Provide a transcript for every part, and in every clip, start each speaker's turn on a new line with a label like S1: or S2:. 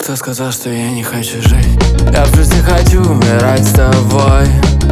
S1: Кто сказал, что я не хочу жить? Я просто хочу умирать с тобой.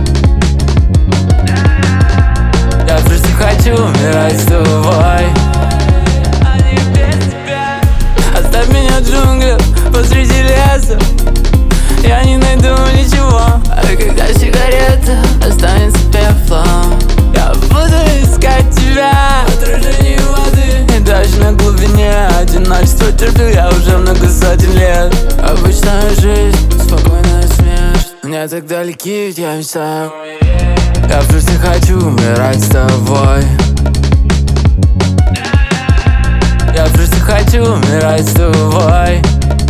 S1: Я просто хочу умирать с тобой. А не без тебя. Оставь меня в джунглях посреди леса. Я не найду ничего. А когда сигарета останется пеплом, я буду искать тебя в отражении воды. И даже на глубине одиночество терплю я уже много сотен лет. Обычная жизнь, спокойная смерть мне так далеки, ведь я мечтаю. Я просто хочу умирать с тобой. Я просто хочу умирать с тобой.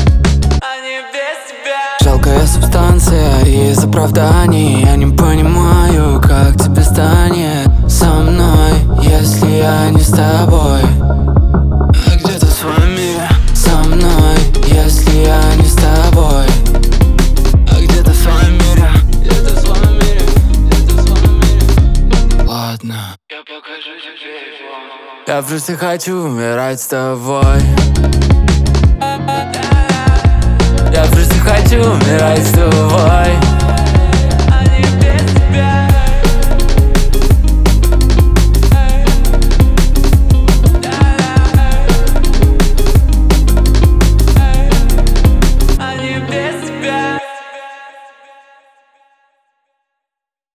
S1: Жалкая субстанция из оправданий. Я не понимаю, как тебе станет со мной, если я не с тобой. А где-то в своем мире со мной, если я не с тобой. А где-то в своем мире, где-то в своем мире, где-то в своем мире. Ладно, я покажу тебе его. Я просто хочу умирать с тобой. Я просто хочу умирать с тобой.